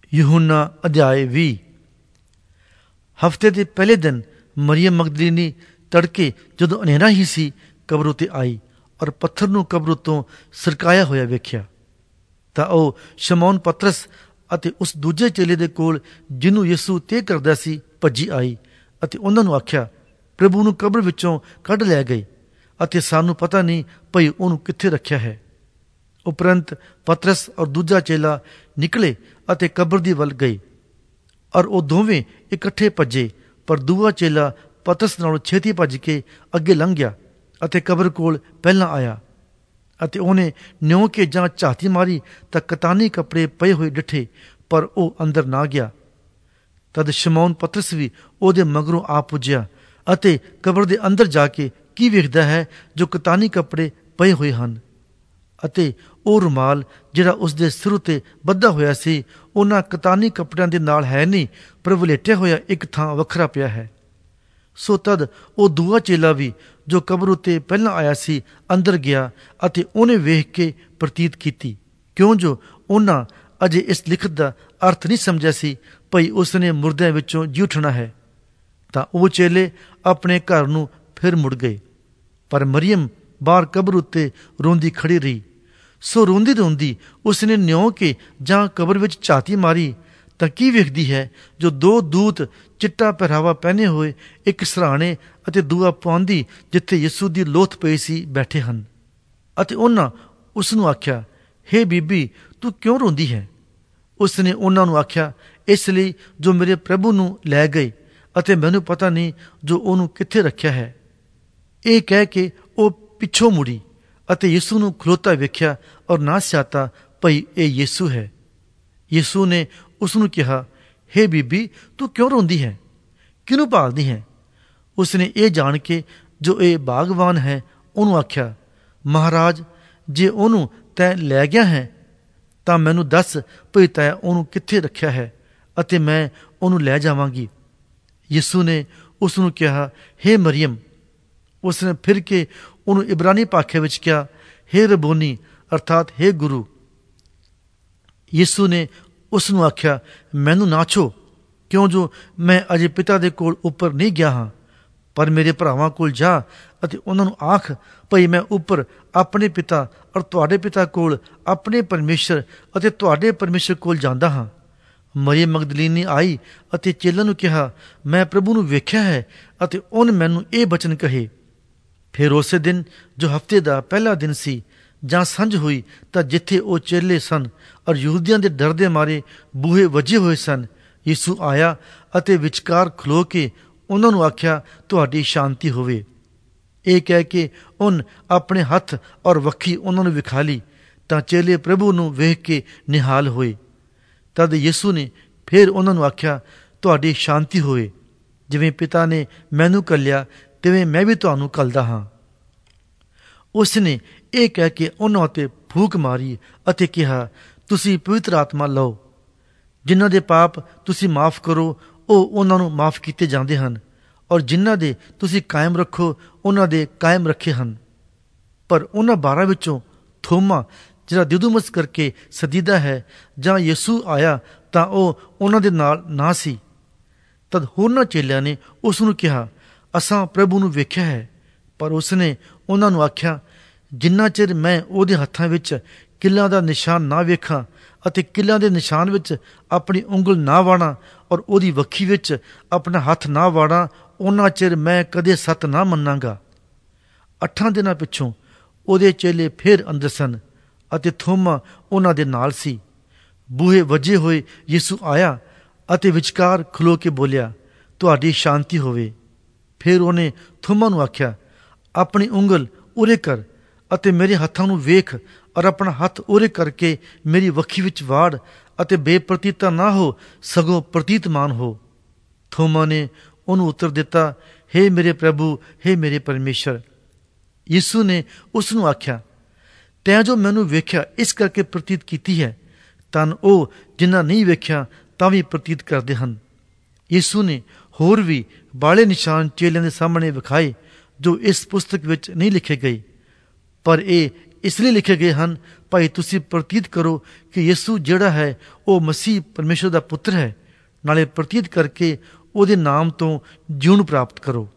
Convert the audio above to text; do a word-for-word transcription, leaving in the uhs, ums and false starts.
यूहन्ना अध्याय ਵੀਹ। ਹਫ਼ਤੇ ਦੇ ਪਹਿਲੇ ਦਿਨ ਮਰੀਅਮ ਮਗਦਲੀਨੀ ਤੜਕੇ ਜਦੋਂ ਹਨੇਰਾ ਹੀ ਸੀ ਕਬਰ ਉੱਤੇ ਆਈ ਔਰ ਪੱਥਰ ਨੂੰ ਕਬਰ ਉੱਤੋਂ ਸਰਕਾਇਆ ਹੋਇਆ ਵੇਖਿਆ ਤਾਂ ਉਹ ਸ਼ਮੌਨ ਪਤਰਸ ਅਤੇ ਉਸ ਦੂਜੇ ਚੇਲੇ ਦੇ ਕੋਲ ਜਿਹਨੂੰ ਯਿਸੂ ਤੈਅ ਕਰਦਾ ਸੀ ਭੱਜੀ ਆਈ ਅਤੇ ਉਹਨਾਂ ਨੂੰ ਆਖਿਆ, ਪ੍ਰਭੂ ਨੂੰ ਕਬਰ ਵਿੱਚੋਂ ਕੱਢ ਲੈ ਗਏ ਅਤੇ ਸਾਨੂੰ ਪਤਾ ਨਹੀਂ ਭਈ ਉਹਨੂੰ ਕਿੱਥੇ ਰੱਖਿਆ ਹੈ। ਉਪਰੰਤ ਪਤਰਸ ਔਰ ਦੂਜਾ ਚੇਲਾ ਨਿਕਲੇ ਅਤੇ ਕਬਰ ਦੀ ਵੱਲ ਗਏ ਔਰ ਉਹ ਦੋਵੇਂ ਇਕੱਠੇ ਭੱਜੇ, ਪਰ ਦੂਆ ਚੇਲਾ ਪਤਰਸ ਨਾਲੋਂ ਛੇਤੀ ਭੱਜ ਕੇ ਅੱਗੇ ਲੰਘ ਗਿਆ ਅਤੇ ਕਬਰ ਕੋਲ ਪਹਿਲਾਂ ਆਇਆ ਅਤੇ ਉਹਨੇ ਨਿਉ ਕੇ ਜਾਂ ਝਾਤੀ ਮਾਰੀ ਤਾਂ ਕਤਾਨੀ ਕੱਪੜੇ ਪਏ ਹੋਏ ਡਿੱਠੇ, ਪਰ ਉਹ ਅੰਦਰ ਨਾ ਗਿਆ। ਤਦ ਸ਼ਮੌਨ ਪਤਰਸ ਵੀ ਉਹਦੇ ਮਗਰੋਂ ਆ ਪੁੱਜਿਆ ਅਤੇ ਕਬਰ ਦੇ ਅੰਦਰ ਜਾ ਕੇ ਕੀ ਵੇਖਦਾ ਹੈ ਜੋ ਕਤਾਨੀ ਕੱਪੜੇ ਪਏ ਹੋਏ ਹਨ ਅਤੇ ਉਹ ਰੁਮਾਲ ਜਿਹੜਾ ਉਸਦੇ ਸਿਰ ਉੱਤੇ ਬੱਧਾ ਹੋਇਆ ਸੀ ਉਹਨਾਂ ਕਤਾਨੀ ਕੱਪੜਿਆਂ ਦੇ ਨਾਲ ਹੈ ਨਹੀਂ, ਪਰ ਵਲੇਟਿਆ ਹੋਇਆ ਇੱਕ ਥਾਂ ਵੱਖਰਾ ਪਿਆ ਹੈ। ਸੋ ਤਦ ਉਹ ਦੂਆ ਚੇਲਾ ਵੀ ਜੋ ਕਬਰ ਉੱਤੇ ਪਹਿਲਾਂ ਆਇਆ ਸੀ ਅੰਦਰ ਗਿਆ ਅਤੇ ਉਹਨੇ ਵੇਖ ਕੇ ਪ੍ਰਤੀਤ ਕੀਤੀ, ਕਿਉਂ ਜੋ ਉਹਨਾਂ ਅਜੇ ਇਸ ਲਿਖਤ ਦਾ ਅਰਥ ਨਹੀਂ ਸਮਝਿਆ ਸੀ ਭਈ ਉਸਨੇ ਮੁਰਦਿਆਂ ਵਿੱਚੋਂ ਜੀ ਉੱਠਣਾ ਹੈ। ਤਾਂ ਉਹ ਚੇਲੇ ਆਪਣੇ ਘਰ ਨੂੰ ਫਿਰ ਮੁੜ ਗਏ, ਪਰ ਮਰੀਅਮ ਬਾਹਰ ਕਬਰ ਉੱਤੇ ਰੋਂਦੀ ਖੜੀ ਰਹੀ। ਸੋ ਰੋਂਦੀ ਰੋਂਦੀ ਉਸਨੇ ਨਿਉ ਕੇ ਜਾਂ ਕਬਰ ਵਿੱਚ ਝਾਤੀ ਮਾਰੀ ਤਾਂ ਕੀ ਵੇਖਦੀ ਹੈ ਜੋ ਦੋ ਦੂਤ ਚਿੱਟਾ ਪਹਿਰਾਵਾ ਪਹਿਨੇ ਹੋਏ ਇੱਕ ਸਰਾਣੇ ਅਤੇ ਦੂਆ ਪਾਉਂਦੀ ਜਿੱਥੇ ਯਿਸੂ ਦੀ ਲੋਥ ਪਈ ਸੀ ਬੈਠੇ ਹਨ। ਅਤੇ ਉਹਨਾਂ ਉਸ ਨੂੰ ਆਖਿਆ, ਹੇ ਬੀਬੀ, ਤੂੰ ਕਿਉਂ ਰੋਂਦੀ ਹੈ? ਉਸਨੇ ਉਹਨਾਂ ਨੂੰ ਆਖਿਆ, ਇਸ ਲਈ ਜੋ ਮੇਰੇ ਪ੍ਰਭੂ ਨੂੰ ਲੈ ਗਏ ਅਤੇ ਮੈਨੂੰ ਪਤਾ ਨਹੀਂ ਜੋ ਉਹਨੂੰ ਕਿੱਥੇ ਰੱਖਿਆ ਹੈ। ਇਹ ਕਹਿ ਕੇ ਉਹ ਪਿੱਛੋਂ ਮੁੜੀ ਅਤੇ ਯਿਸੂ ਨੂੰ ਖਲੋਤਾ ਵੇਖਿਆ ਔਰ ਨਾ ਸਿਆਤਾ ਭਈ ਇਹ ਯਿਸੂ ਹੈ। ਯਿਸੂ ਨੇ ਉਸ ਨੂੰ ਕਿਹਾ, ਹੇ ਬੀਬੀ, ਤੂੰ ਕਿਉਂ ਰੋਂਦੀ ਹੈ? ਕਿਹਨੂੰ ਭਾਲਦੀ ਹੈ? ਉਸਨੇ ਇਹ ਜਾਣ ਕੇ ਜੋ ਇਹ ਬਾਗਵਾਨ ਹੈ ਉਹਨੂੰ ਆਖਿਆ, ਮਹਾਰਾਜ, ਜੇ ਉਹਨੂੰ ਤੈਂ ਲੈ ਗਿਆ ਹੈ ਤਾਂ ਮੈਨੂੰ ਦੱਸ ਭਈ ਤੈਂ ਉਹਨੂੰ ਕਿੱਥੇ ਰੱਖਿਆ ਹੈ ਅਤੇ ਮੈਂ ਉਹਨੂੰ ਲੈ ਜਾਵਾਂਗੀ। ਯਿਸੂ ਨੇ ਉਸ ਨੂੰ ਕਿਹਾ, ਹੇ ਮਰੀਅਮ। ਉਸਨੇ ਫਿਰ ਕੇ ਉਹਨੂੰ ਇਬਰਾਨੀ ਭਾਖੇ ਵਿੱਚ ਕਿਹਾ, ਹੇ ਰਬੋਨੀ, ਅਰਥਾਤ ਹੇ ਗੁਰੂ। ਯਿਸੂ ਨੇ ਉਸ ਨੂੰ ਆਖਿਆ, ਮੈਨੂੰ ਨਾ ਛੋ, ਕਿਉਂ ਜੋ ਮੈਂ ਅਜੇ ਪਿਤਾ ਦੇ ਕੋਲ ਉੱਪਰ ਨਹੀਂ ਗਿਆ ਹਾਂ, ਪਰ ਮੇਰੇ ਭਰਾਵਾਂ ਕੋਲ ਜਾ ਅਤੇ ਉਹਨਾਂ ਨੂੰ ਆਖ ਭਈ ਮੈਂ ਉੱਪਰ ਆਪਣੇ ਪਿਤਾ ਔਰ ਤੁਹਾਡੇ ਪਿਤਾ ਕੋਲ, ਆਪਣੇ ਪਰਮੇਸ਼ਰ ਅਤੇ ਤੁਹਾਡੇ ਪਰਮੇਸ਼ਰ ਕੋਲ ਜਾਂਦਾ ਹਾਂ। ਮਰੀਅਮ ਮਗਦਲੀਨੀ ਆਈ ਅਤੇ ਚੇਲਿਆਂ ਨੂੰ ਕਿਹਾ, ਮੈਂ ਪ੍ਰਭੂ ਨੂੰ ਵੇਖਿਆ ਹੈ ਅਤੇ ਉਹਨੇ ਮੈਨੂੰ ਇਹ ਬਚਨ ਕਹੇ। ਫਿਰ ਉਸੇ ਦਿਨ ਜੋ ਹਫ਼ਤੇ ਦਾ ਪਹਿਲਾ ਦਿਨ ਸੀ ਜਾਂ ਸੰਝ ਹੋਈ ਤਾਂ ਜਿੱਥੇ ਉਹ ਚੇਲੇ ਸਨ ਔਰ ਯਹੂਦੀਆਂ ਦੇ ਡਰ ਦੇ ਮਾਰੇ ਬੂਹੇ ਵੱਜੇ ਹੋਏ ਸਨ, ਯਿਸੂ ਆਇਆ ਅਤੇ ਵਿਚਕਾਰ ਖਲੋ ਕੇ ਉਹਨਾਂ ਨੂੰ ਆਖਿਆ, ਤੁਹਾਡੀ ਸ਼ਾਂਤੀ ਹੋਵੇ। ਇਹ ਕਹਿ ਕੇ ਉਹਨ ਆਪਣੇ ਹੱਥ ਔਰ ਵੱਖੀ ਉਹਨਾਂ ਨੂੰ ਵਿਖਾ ਲਈ ਤਾਂ ਚੇਲੇ ਪ੍ਰਭੂ ਨੂੰ ਵੇਖ ਕੇ ਨਿਹਾਲ ਹੋਏ। ਤਦ ਯਿਸੂ ਨੇ ਫਿਰ ਉਹਨਾਂ ਨੂੰ ਆਖਿਆ, ਤੁਹਾਡੀ ਸ਼ਾਂਤੀ ਹੋਵੇ। ਜਿਵੇਂ ਪਿਤਾ ਨੇ ਮੈਨੂੰ ਘੱਲਿਆ ਤਿਵੇਂ ਮੈਂ ਵੀ ਤੁਹਾਨੂੰ ਘੱਲਦਾ ਹਾਂ। ਉਸ ਨੇ ਇਹ ਕਹਿ ਕੇ ਉਹਨਾਂ ਉੱਤੇ ਫੂਕ ਮਾਰੀ ਅਤੇ ਕਿਹਾ, ਤੁਸੀਂ ਪਵਿੱਤਰ ਆਤਮਾ ਲਓ। ਜਿਨ੍ਹਾਂ ਦੇ ਪਾਪ ਤੁਸੀਂ ਮਾਫ਼ ਕਰੋ ਉਹ ਉਹਨਾਂ ਨੂੰ ਮਾਫ਼ ਕੀਤੇ ਜਾਂਦੇ ਹਨ, ਔਰ ਜਿਨ੍ਹਾਂ ਦੇ ਤੁਸੀਂ ਕਾਇਮ ਰੱਖੋ ਉਹਨਾਂ ਦੇ ਕਾਇਮ ਰੱਖੇ ਹਨ। ਪਰ ਉਹਨਾਂ ਬਾਰਾਂ ਵਿੱਚੋਂ ਥੋਮਾ, ਜਿਹੜਾ ਦਿਦੁਮਸ ਕਰਕੇ ਸਦੀਦਾ ਹੈ, ਜਾਂ ਯਿਸੂ ਆਇਆ ਤਾਂ ਉਹ ਉਹਨਾਂ ਦੇ ਨਾਲ ਨਾ ਸੀ। ਤਦ ਹੋਰਨਾਂ ਚੇਲਿਆਂ ਨੇ ਉਸ ਨੂੰ ਕਿਹਾ, ਅਸਾਂ ਪ੍ਰਭੂ ਨੂੰ ਵੇਖਿਆ ਹੈ। ਪਰ ਉਸਨੇ ਉਹਨਾਂ ਨੂੰ ਆਖਿਆ, ਜਿੰਨਾ ਚਿਰ ਮੈਂ ਉਹਦੇ ਹੱਥਾਂ ਵਿੱਚ ਕਿੱਲਾਂ ਦਾ ਨਿਸ਼ਾਨ ਨਾ ਵੇਖਾਂ ਅਤੇ ਕਿੱਲਾਂ ਦੇ ਨਿਸ਼ਾਨ ਵਿੱਚ ਆਪਣੀ ਉਂਗਲ ਨਾ ਵਾੜਾਂ ਔਰ ਉਹਦੀ ਵੱਖੀ ਵਿੱਚ ਆਪਣਾ ਹੱਥ ਨਾ ਵਾੜਾਂ, ਉਹਨਾਂ ਚਿਰ ਮੈਂ ਕਦੇ ਸੱਤ ਨਾ ਮੰਨਾਂਗਾ। ਅੱਠਾਂ ਦਿਨਾਂ ਪਿੱਛੋਂ ਉਹਦੇ ਚੇਲੇ ਫਿਰ ਅੰਦਰ ਸਨ ਅਤੇ ਥੋਮਾ ਉਹਨਾਂ ਦੇ ਨਾਲ ਸੀ। ਬੂਹੇ ਵੱਜੇ ਹੋਏ ਯਿਸੂ ਆਇਆ ਅਤੇ ਵਿਚਕਾਰ ਖਲੋ ਕੇ ਬੋਲਿਆ, ਤੁਹਾਡੀ ਸ਼ਾਂਤੀ ਹੋਵੇ। ਫਿਰ ਉਹਨੇ ਥੋਮਾ ਨੂੰ ਆਖਿਆ, ਆਪਣੀ ਉਂਗਲ ਉਰੇ ਕਰ ਅਤੇ ਮੇਰੇ ਹੱਥਾਂ ਨੂੰ ਵੇਖ ਔਰ ਆਪਣਾ ਹੱਥ ਉਰੇ ਕਰਕੇ ਮੇਰੀ ਵੱਖੀ ਵਿੱਚ ਵਾੜ ਅਤੇ ਬੇਪ੍ਰਤੀਤਾ ਨਾ ਹੋ ਸਗੋਂ ਪ੍ਰਤੀਤਮਾਨ ਹੋ। ਥੋਮਾ ਨੇ ਉਹਨੂੰ ਉੱਤਰ ਦਿੱਤਾ, ਹੇ ਮੇਰੇ ਪ੍ਰਭੂ, ਹੇ ਮੇਰੇ ਪਰਮੇਸ਼ਰ। ਯਿਸੂ ਨੇ ਉਸ ਨੂੰ ਆਖਿਆ, ਤੈਂ ਜੋ ਮੈਨੂੰ ਵੇਖਿਆ ਇਸ ਕਰਕੇ ਪ੍ਰਤੀਤ ਕੀਤੀ ਹੈ, ਧੰਨ ਉਹ ਜਿਨ੍ਹਾਂ ਨਹੀਂ ਵੇਖਿਆ ਤਾਂ ਵੀ ਪ੍ਰਤੀਤ ਕਰਦੇ ਹਨ। ਯਿਸੂ ਨੇ ਹੋਰ ਵੀ ਬਾਲੇ ਨਿਸ਼ਾਨ ਚੇਲਿਆਂ ਦੇ ਸਾਹਮਣੇ ਵਿਖਾਏ ਜੋ ਇਸ ਪੁਸਤਕ ਵਿੱਚ ਨਹੀਂ ਲਿਖੇ ਗਏ, ਪਰ ਇਹ ਇਸ ਲਈ ਲਿਖੇ ਗਏ ਹਨ, ਭਾਈ ਤੁਸੀਂ ਪ੍ਰਤੀਤ ਕਰੋ ਕਿ ਯਿਸੂ ਜਿਹੜਾ ਹੈ ਉਹ ਮਸੀਹ ਪਰਮੇਸ਼ਰ ਦਾ ਪੁੱਤਰ ਹੈ, ਨਾਲੇ ਪ੍ਰਤੀਤ ਕਰਕੇ ਉਹਦੇ ਨਾਮ ਤੋਂ ਜੀਵਨ ਪ੍ਰਾਪਤ ਕਰੋ।